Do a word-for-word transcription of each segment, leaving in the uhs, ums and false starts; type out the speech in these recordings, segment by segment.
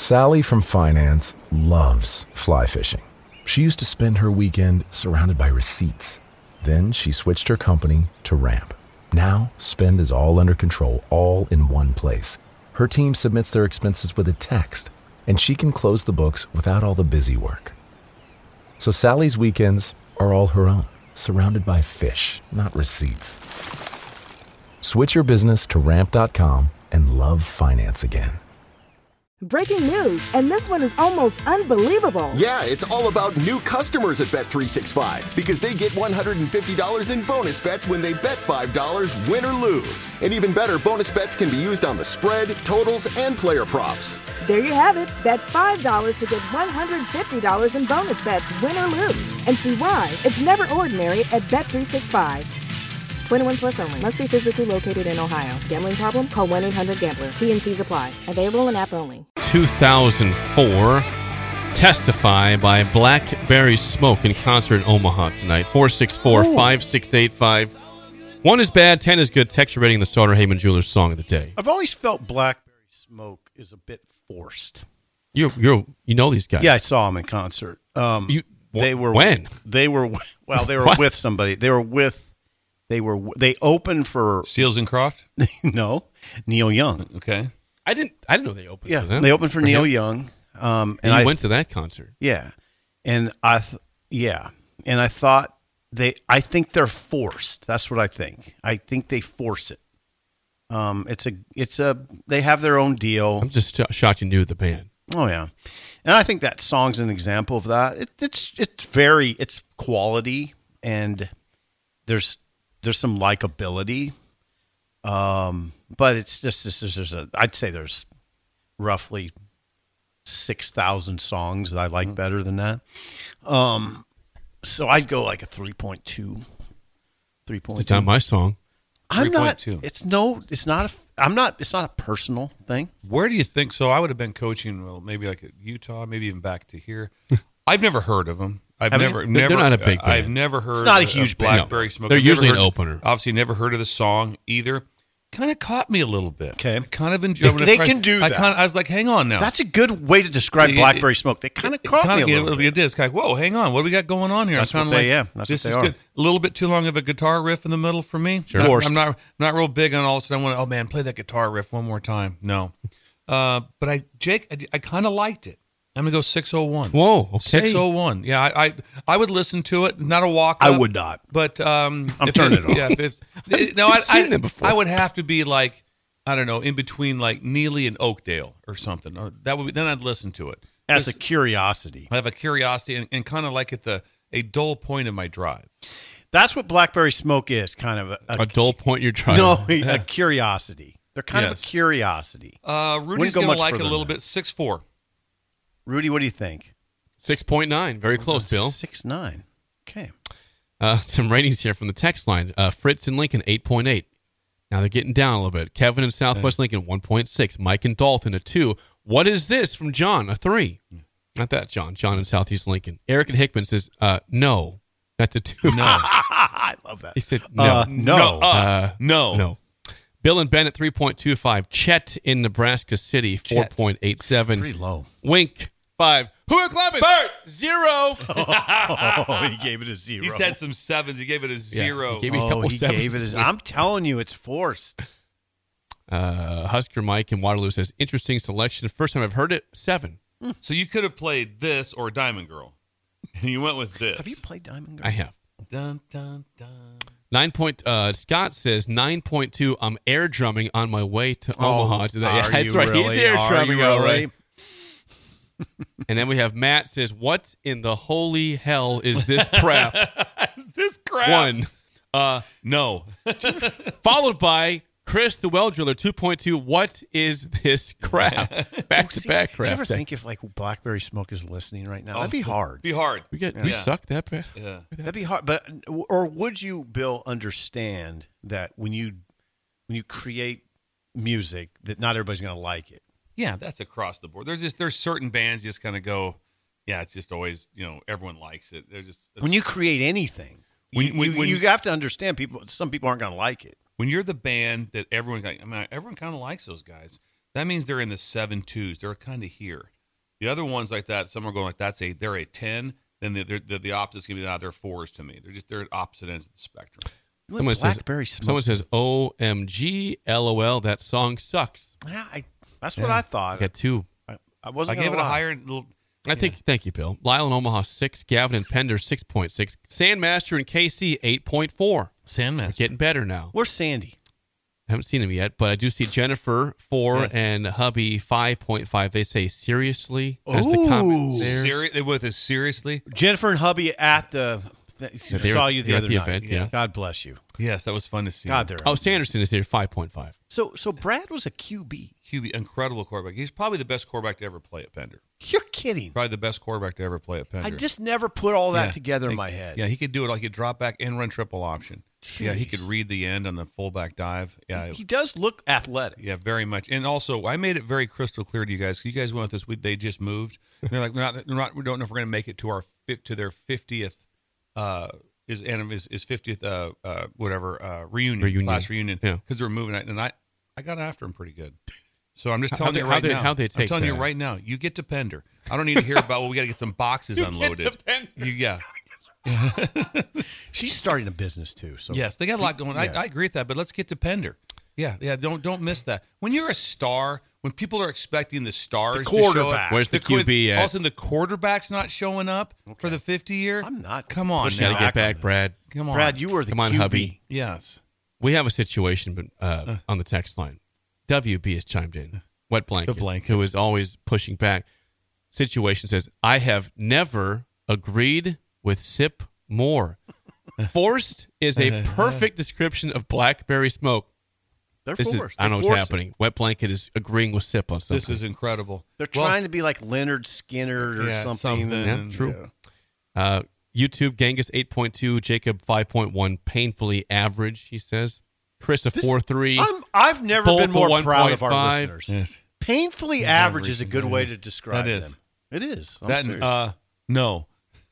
Sally from finance loves fly fishing. She used to spend her weekend surrounded by receipts. Then she switched her company to Ramp. Now, spend is all under control, all in one place. Her team submits their expenses with a text, and she can close the books without all the busy work. So Sally's weekends are all her own, surrounded by fish, not receipts. Switch your business to ramp dot com and love finance again. Breaking news, and this one is almost unbelievable. Yeah, it's all about new customers at Bet three sixty-five because they get one hundred fifty dollars in bonus bets when they bet five dollars, win or lose. And even better, bonus bets can be used on the spread, totals, and player props. There you have it. Bet five dollars to get one hundred fifty dollars in bonus bets, win or lose. And see why it's never ordinary at Bet three sixty-five. twenty-one plus only. Must be physically located in Ohio. Gambling problem? Call one eight hundred gambler. T N Cs apply. Available in app only. two thousand four, Testify by Blackberry Smoke in concert in Omaha tonight. four six four, five six eight five. One is bad, ten is good. Text your rating the Starter Heyman Jewelers song of the day. I've always felt Blackberry Smoke is a bit forced. You you you know these guys. Yeah, I saw them in concert. Um, you, they were when? They were well, they were with somebody. They were with they were they opened for Seals and Croft? No, Neil Young. Okay. I didn't. I didn't know they opened. Yeah, for them. they opened for, for Neil him? Young. Um, and, and you I went to that concert. Yeah, and I, th- yeah, and I thought they. I think they're forced. That's what I think. I think they force it. Um, it's a. It's a. They have their own deal. I'm just shocked you knew the band. Oh yeah, and I think that song's an example of that. It, it's. It's very. It's quality, and there's there's some likability. Um. But it's just, just there's, there's a, I'd say there's roughly six thousand songs that I like mm-hmm. better than that. Um, so I'd go like a three point two. three point two. It's not my song. I'm not, it's no, it's not, a, I'm not, it's not a personal thing. Where do you think, so I would have been coaching, well, maybe like at Utah, maybe even back to here. I've never heard of them. I've Have never, you? never, They're not a big band. I've never heard It's not a of, huge of band. Blackberry No. Smoke. They're I've never usually an heard- opener. Obviously never heard of the song either. Kind of caught me a little bit. Okay. I kind of enjoyed They- it. they I- can do I that. Kind of, I was like, hang on now. That's a good way to describe It- Blackberry it- Smoke. They kind of It caught kinda- me a little it, bit. It is kind of, whoa, hang on. What do we got going on here? That's I'm what kinda they- like, yeah, that's this what is they good. A little bit too long of a guitar riff in the middle for me. Sure. I'm, Forced. I'm not not real big on all of a sudden I want to, oh man, play that guitar riff one more time. No. Uh, but I, Jake, I, I kind of liked it. I'm going to go six oh one. Whoa, okay. six oh one. Yeah, I, I I would listen to it. Not a walk I up, would not. But um, I'm if turning it off. Yeah, if it's, it, no, I, seen I, them before. I would have to be like, I don't know, in between like Neely and Oakdale or something. Uh, That would be, then I'd listen to it. As Just- a curiosity. I have a curiosity and, and kind of like at the a dull point in my drive. That's what Blackberry Smoke is, kind of a, A dull point you're trying. No, a curiosity. They're kind of Yes. a curiosity. Uh, Rudy's Wouldn't go going to much like it a further little than bit. six four. Rudy, what do you think? six point nine. Very close, Bill. Six nine. Okay. Uh, some ratings here from the text line. Uh, Fritz and Lincoln, eight point eight. Now they're getting down a little bit. Kevin in Southwest Lincoln, one point six. Mike and Dalton, a two. What is this from John? A three. Not that John. John in Southeast Lincoln. Eric and Hickman says, uh, no. That's a two. No. I love that. He said, no. Uh, no. No. Uh, Uh, no. No. Bill and Bennett, three point two five. Chet in Nebraska City, four point eight seven. Pretty low. Wink, five. Who at Columbus? Bert! Zero. Oh, he gave it a zero. He said some sevens. He gave it a zero. he gave me a Oh, couple he sevens gave it this a, week. I'm telling you, it's forced. Uh, Husker Mike in Waterloo says, interesting selection. First time I've heard it, seven. So you could have played this or Diamond Girl. And you went with this. Have you played Diamond Girl? I have. Dun, dun, dun. Nine point. Uh, Scott says nine point two. I'm air drumming on my way to Omaha. To that. Yeah, Are that's you right. really? He's air Are drumming. you all really? right. And then we have Matt says, "What in the holy hell is this crap?" Is this crap? One. Uh, no. Followed by Chris the Well Driller, two point two. What is this crap? Back to See, back do crap. you ever think if like Blackberry Smoke is listening right now? That'd be hard. Be hard. we get we Yeah. suck that bad? Yeah. That'd be hard. But or would you, Bill, understand that when you when you create music that not everybody's going to like it? Yeah, that's across the board. There's just there's certain bands just kind of go, yeah, it's just always, you know, everyone likes it. There's just When you create anything, When- you, when- you, when- you have to understand people. Some people aren't going to like it. when you're the band that everyone, I mean, everyone kind of likes those guys. That means they're in the seven twos. They're kind of here. The other ones like that, some are going like that's a they're a ten. Then the the, the opposite's gonna be now they're fours to me. They're just they're at opposite ends of the spectrum. Someone says, Blackberry smoke. someone says, O M G, LOL, that song sucks. Yeah, I, that's what I thought. I got two. I, I I wasn't gave gonna it a lie. higher. Little, I think, thank you, Bill. Lyle in Omaha, six. Gavin and Pender, six point six. Sandmaster and K C, eight point four. Sandmaster. Getting better now. Where's Sandy? I haven't seen him yet, but I do see Jennifer, four, Yes. and hubby, five point five. They say, seriously? As the comment there. Seri- with us seriously? Jennifer and hubby at the. they were- saw you they the were at other the night. event, yeah. God bless you. Yes, that was fun to see. God, they're Oh, Sanderson is here, five point five. So, so Brad was a Q B. Q B, incredible quarterback. He's probably the best quarterback to ever play at Pender. You're kidding. Probably the best quarterback to ever play at Pender. I just never put all that Yeah. together in Like, my head. Yeah, he could do it. Like he could drop back and run triple option. Yeah, he could read the end on the fullback dive. Yeah, He does look athletic. yeah, very much. And also, I made it very crystal clear to you guys. 'Cause you guys went with this. We, they just moved. And they're like, they're not, they're not. We don't know if we're going to make it to our fif- to their fiftieth. Uh, is and is is fiftieth. Uh, uh, whatever. Uh, reunion, Reunion. class reunion. Yeah. Because they were moving, and I, I got after him pretty good. So I'm just How- telling how you they- right how they- now. how they I'm take telling you that? right now. You get to Pender. I don't need to hear about. Well, we got to get some boxes unloaded. You, yeah. She's starting a business too. So Yes, they got a lot going. Yeah. I, I agree with that, but let's get to Pender. Yeah, yeah. Don't don't miss that. When you're a star, when people are expecting the stars, The to show up, quarterback. Where's the Q B All at? of a sudden, the quarterback's not showing up for the fifty year. I'm not Come on, pushing now. Gotta get back on back, this. Brad. Come on, Brad, you were the Come on, Q B. hubby. Yes. We have a situation but, uh, on the text line. W B has chimed in. Wet blanket, The blanket. who is always pushing back. Situation says, I have never agreed with Sip more. Forced is a perfect description of blackberry smoke. They're This is, forced. I don't know They're what's forcing. happening. Wet blanket is agreeing with Sip on something. This is incredible. They're Well, trying to be like Leonard Skinner or Yeah, something. something. Yeah, true. Uh, YouTube, Genghis eight point two, Jacob five point one, painfully average, he says. Chris a This- four three. I'm, I've never Both been a more proud of our one point five. listeners. Yes. Painfully Yeah, average average, is a good yeah. way to describe That is. them. It is. I'm That serious. uh, no.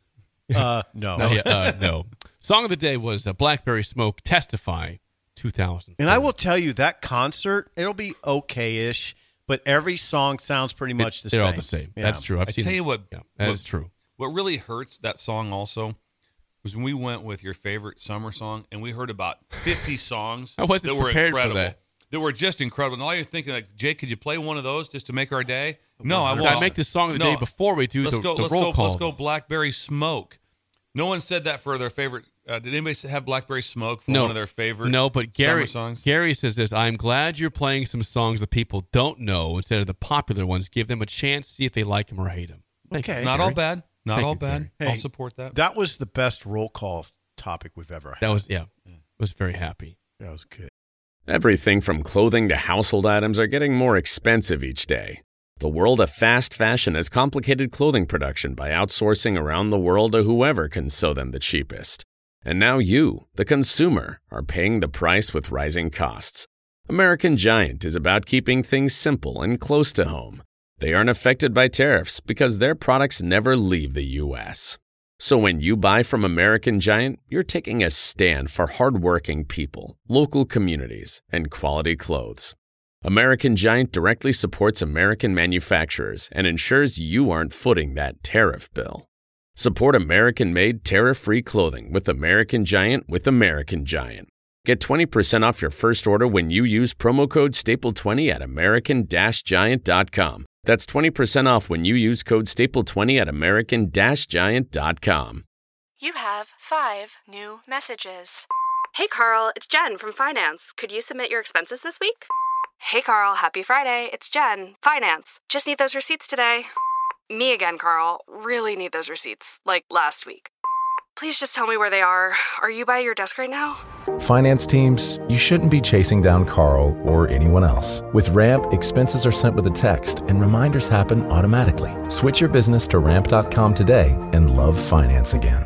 Uh, no. No, yeah, uh, no. Song of the day was uh, Blackberry Smoke, Testify, two thousand. And I will tell you that concert, it'll be okay-ish, but every song sounds pretty much the They're same. all the same. Yeah. That's true. I've I seen tell it. you what. Yeah, that what- is true. What really hurts that song also was when we went with your favorite summer song, and we heard about fifty songs I wasn't that were prepared for incredible. that. That were just incredible. And all you're thinking, like, Jake, could you play one of those just to make our day? No, I So won't. I make this song of the No. day before we do let's the, go, the let's roll go, call. Let's go Blackberry Smoke. No one said that for their favorite. Uh, did anybody have Blackberry Smoke for no, one of their favorite No, but Gary, summer songs? Gary says this, I'm glad you're playing some songs that people don't know instead of the popular ones. Give them a chance, see if they like them or hate them. Thank Okay. you, Not Gary. all bad. Not Thank all you, bad. Gary. I'll Hey, support that. That was the best roll call topic we've ever had. That was, yeah, was very happy. That was good. Everything from clothing to household items are getting more expensive each day. The world of fast fashion has complicated clothing production by outsourcing around the world to whoever can sew them the cheapest. And now you, the consumer, are paying the price with rising costs. American Giant is about keeping things simple and close to home. They aren't affected by tariffs because their products never leave the U S. So when you buy from American Giant, you're taking a stand for hardworking people, local communities, and quality clothes. American Giant directly supports American manufacturers and ensures you aren't footing that tariff bill. Support American-made, tariff-free clothing with American Giant with American Giant. Get twenty percent off your first order when you use promo code staple twenty at american giant dot com. That's twenty percent off when you use code staple twenty at american giant dot com. You have five new messages. Hey Carl, it's Jen from Finance. Could you submit your expenses this week? Hey Carl, happy Friday. It's Jen, Finance. Just need those receipts today. Me again, Carl. Really need those receipts, like last week. Please just tell me where they are. Are you by your desk right now? Finance teams, you shouldn't be chasing down Carl or anyone else. With Ramp, expenses are sent with a text and reminders happen automatically. Switch your business to ramp dot com today and love finance again.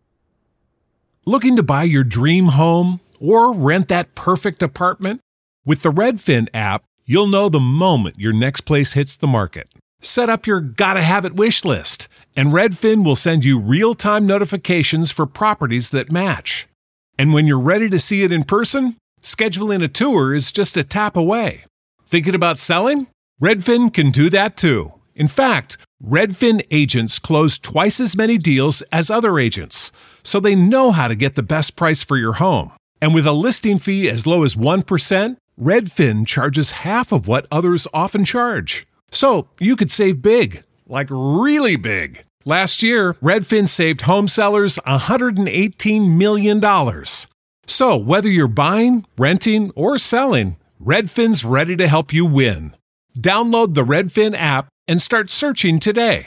Looking to buy your dream home or rent that perfect apartment? With the Redfin app, you'll know the moment your next place hits the market. Set up your gotta have it wish list, and Redfin will send you real-time notifications for properties that match. And when you're ready to see it in person, scheduling a tour is just a tap away. Thinking about selling? Redfin can do that too. In fact, Redfin agents close twice as many deals as other agents, so they know how to get the best price for your home. And with a listing fee as low as one percent, Redfin charges half of what others often charge. So you could save big, like really big. Last year, Redfin saved home sellers one hundred eighteen million dollars. So whether you're buying, renting, or selling, Redfin's ready to help you win. Download the Redfin app and start searching today.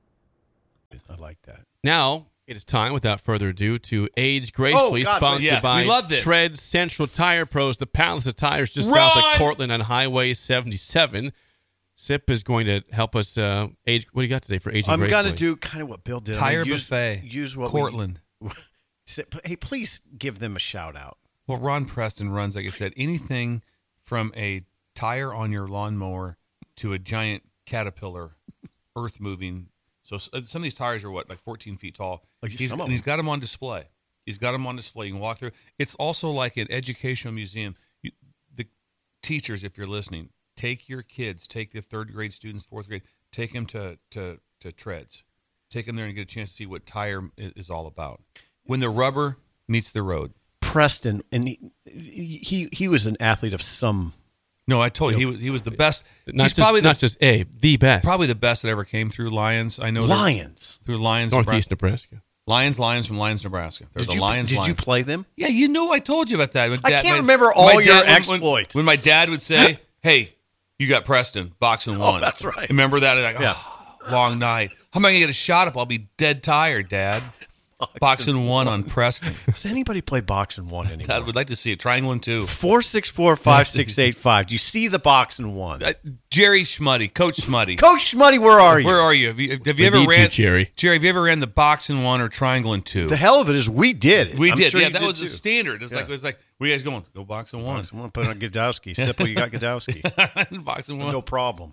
I like that. Now, it is time, without further ado, to Age Gracefully, Oh, God, sponsored yes, by we love this. Tread Central Tire Pros, the Palace of Tires just Run! south of Cortland on Highway seventy-seven. Sip is going to help us uh, age. What do you got today for Aging I'm Gracefully? going to do kind of what Bill did. Tire I mean, use, Buffet, Use what Cortland. We, hey, please give them a shout out. Well, Ron Preston runs, like I said, anything from a tire on your lawnmower to a giant Caterpillar earth moving. So s- some of these tires are what, like fourteen feet tall. Like he's, some of and he's them. got them on display. He's got them on display. You can walk through. It's also like an educational museum. You, the teachers, if you're listening, take your kids, take the third grade students, fourth grade, take them to to to Treads. Take them there and get a chance to see what tire is, is all about. When the rubber meets the road. Preston, and he he, he was an athlete of some. No, I told you he was he was the best. Not He's just, probably the, not just a, the best. probably the best that ever came through Lions. I know they're- Lions. through Lions, Northeast Nebraska. Nebraska. Lions, Lions from Lions, Nebraska. They're Did the you Lions. did you Lions. play them? Yeah, you know I told you about that. When I dad- can't my- remember my all dad- your when- when- exploits. When, my dad would say, "Hey, you got Preston boxing one." that's right. Remember that? Like, Yeah. oh, long night. How am I gonna get a shot up? I'll be dead tired, Dad. Boxing one on Preston. Does anybody play boxing one anymore? Dad would like to see it. Triangle and two. Four six four five six eight five. Do you see the boxing one? Uh, Jerry Schmuddy, Coach Schmuddy. Coach Schmuddy, where are you? Where are you? Have you, have you We ever need you, ran Jerry. Jerry, have you ever ran the boxing one or triangle and two? The hell of it is we did it. We I'm did. sure Yeah, you that did was too. a standard. It's like it was like, where are you guys going? Go boxing one. Boxing one. Put it on Godowski. Sipple, you got Godowski. boxing one. No problem.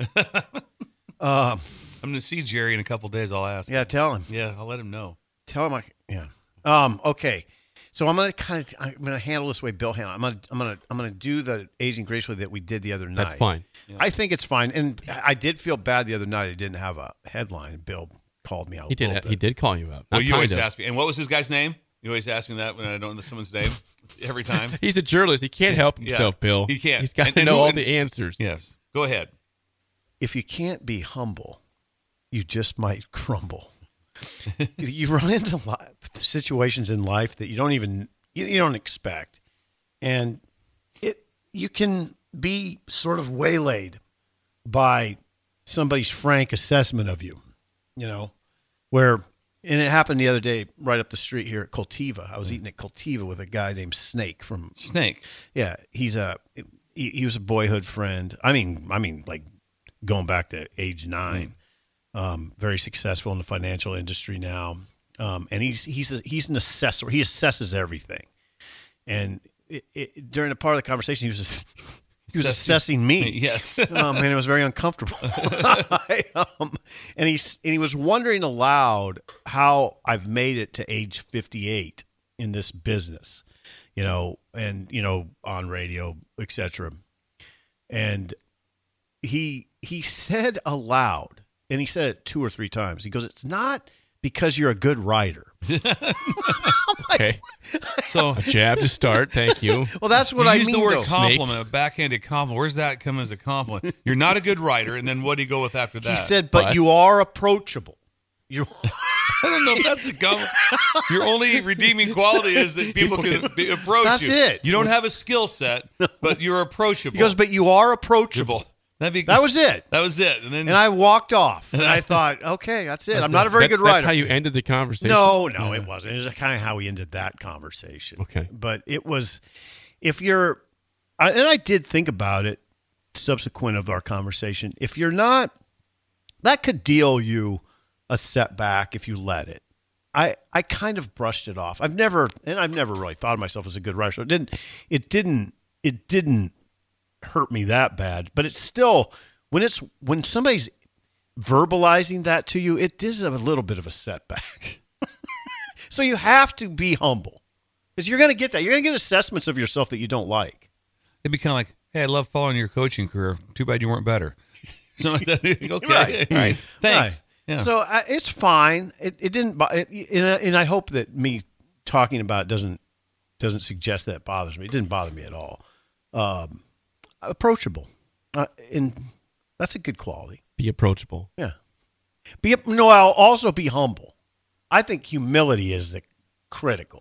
Um, I'm going to see Jerry in a couple days. I'll ask. yeah, tell him. Yeah, I'll let him know. Tell him I. Yeah. Um. Okay. So I'm gonna kind of I'm gonna handle this way Bill handled. I'm gonna I'm gonna I'm gonna do the Aging Gracefully that we did the other night. That's fine. I think it's fine, and I did feel bad the other night. I didn't have a headline. Bill called me out. He a little did. bit. He did call you out. Well, Not you always kind of. ask me. And what was his guy's name? You always ask me that when I don't know someone's name. Every time. He's a journalist. He can't help himself, Yeah, Bill. he can't. He's got And- to and know who- all and- the answers. Yes. Go ahead. If you can't be humble, you just might crumble. You run into li- situations in life that you don't even you, you don't expect, and it you can be sort of waylaid by somebody's frank assessment of you. You know, where and it happened the other day right up the street here at Coltiva. I was eating at Coltiva with a guy named Snake from Snake. Yeah, he's a he, he was a boyhood friend. I mean, I mean, like going back to age nine. Um, very successful in the financial industry now, um, and he's he's a, he's an assessor. He assesses everything. And it, it, during a part of the conversation, he was just, he was assessing me. Yes. um, and it was very uncomfortable. I, um, and he's and he was wondering aloud how I've made it to age fifty-eight in this business, you know, and you know on radio, et cetera. And he he said aloud. And he said it two or three times. He goes, "It's not because you're a good writer." Okay. So A jab to start. Thank you. Well, that's what you I use mean. the word though. compliment, a backhanded compliment. Where's that come as a compliment? You're not a good writer, and then what do you go with after that? He said, "But But- you are approachable." You I don't know if that's a compliment. Your only redeeming quality is that people can be, approach That's you. it. You don't have a skill set, but you're approachable. he goes, "But you are approachable." That'd be, That was it. That was it. And then And I walked off, and I thought, "Okay, that's it. I'm not a very That- good That's writer." how you ended the conversation. No, no, it wasn't. It was kind of how we ended that conversation. Okay. But it was, if you're, I, and I did think about it subsequent of our conversation. If you're not, that could deal you a setback if you let it. I, I kind of brushed it off. I've never, and I've never really thought of myself as a good writer. So it didn't, it didn't, it didn't hurt me that bad. But it's still, when it's, when somebody's verbalizing that to you, it is a little bit of a setback. So you have to be humble because you're going to get that. You're going to get assessments of yourself that you don't like. it'd be kind of like, hey, I love following your coaching career. Too bad you weren't better. So like that. Okay. Right. All right. Thanks. Right. Yeah. So uh, it's fine. It, it didn't, bo- it, and, I- and I hope that me talking about it doesn't doesn't suggest that bothers me. It didn't bother me at all. Um, approachable, uh, and that's a good quality. Be approachable. Yeah. Be no. I'll also be humble. I think humility is the critical.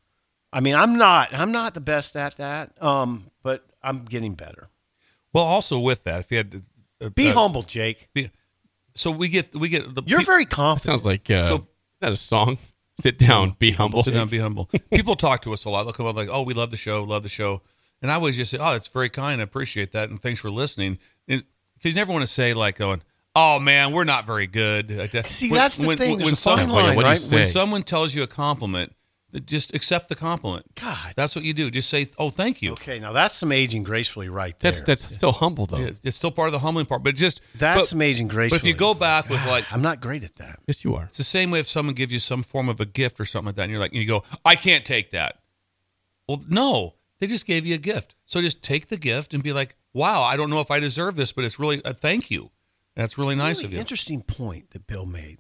I mean, I'm not. I'm not the best at that. Um, but I'm getting better. Well, also with that, if you had to, uh, Be uh, humble, Jake. Be, so we get we get the. You're pe- very confident. Sounds like uh, So- is that a song? Sit down, be humble. Sit down, be humble. People talk to us a lot. They'll come up like, "Oh, we love the show, love the show," and I always just say, "Oh, that's very kind. I appreciate that, and thanks for listening." Because you never want to say like, "Going, oh man, we're not very good." See, that's the thing. There's a some- fine line, when, what do you when say? someone tells you a compliment, just accept the compliment. God. That's what you do. Just say, "Oh, thank you." Okay, now that's some aging gracefully right there. That's that's still humble though. Yeah, it's still part of the humbling part, but just That's but, some aging But gracefully. if you go back with like, I'm not great at that. Yes, you are. it's the same way if someone gives you some form of a gift or something like that, and you're like, and you go, I can't take that. Well, no, they just gave you a gift. So just take the gift and be like, wow, I don't know if I deserve this, but it's really a thank you. That's really nice Really of you. interesting point that Bill made.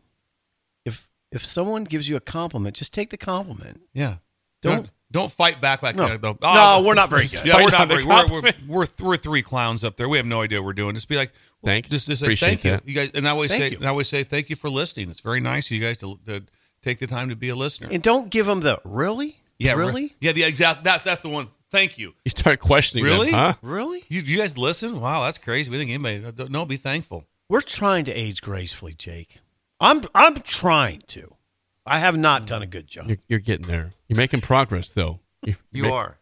If if someone gives you a compliment, just take the compliment. Yeah. Don't- Don't don't fight back like No. that. though. No, we're not very good. Yeah, we're Fight not on the very. We're, we're, compliment. we're we're three clowns up there. We have no idea what we're doing. Just be like, Thanks. Just, just say Appreciate thank you. that. You guys, and I always Thank say, you. and I always say, thank you for listening. It's very nice of you guys to, to take the time to be a listener. And don't give them the really? Yeah, re- Really? Yeah, the exact. That that's the one. Thank you. You start questioning Really? them, huh? Really? You, you guys listen? Wow, that's crazy. We think anybody. No, be thankful. We're trying to age gracefully, Jake. I'm I'm trying to. I have not done a good job. You're, you're getting there. You're making progress, though. You, You are.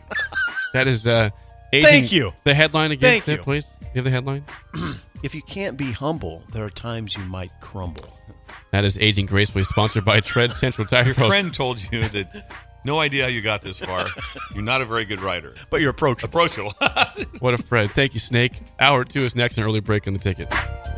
That is uh, aging, Thank you. The headline again, Thank Sid, you. please. You have the headline? If you can't be humble, there are times you might crumble. That is Aging Gracefully, sponsored by Tread Central Tire Your Pros. friend told you that. No idea how you got this far. You're not a very good writer. But you're approachable. Approachable. What a Fred. Thank you, Snake. Hour two is next, an early break on the ticket.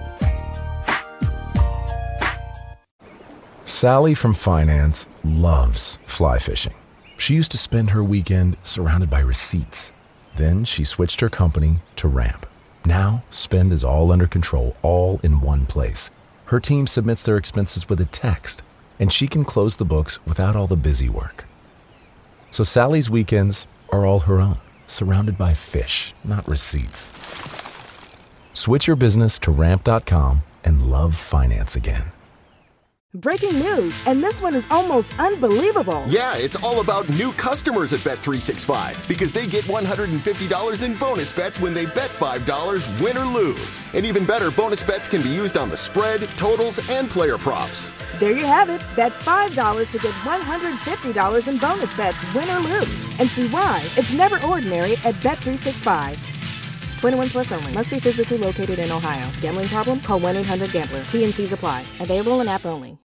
Sally from finance loves fly fishing. She used to spend her weekend surrounded by receipts. Then she switched her company to Ramp. Now, spend is all under control, all in one place. Her team submits their expenses with a text, and she can close the books without all the busy work. So Sally's weekends are all her own, surrounded by fish, not receipts. Switch your business to ramp dot com and love finance again. Breaking news, and this one is almost unbelievable. Yeah, it's all about new customers at Bet three sixty-five because they get one hundred fifty dollars in bonus bets when they bet five dollars, win or lose. And even better, bonus bets can be used on the spread, totals, and player props. There you have it. Bet five dollars to get one hundred fifty dollars in bonus bets, win or lose. And see why it's never ordinary at Bet three sixty-five. twenty-one plus only. Must be physically located in Ohio. Gambling problem? Call one eight hundred gambler. T N Cs apply. Available in app only.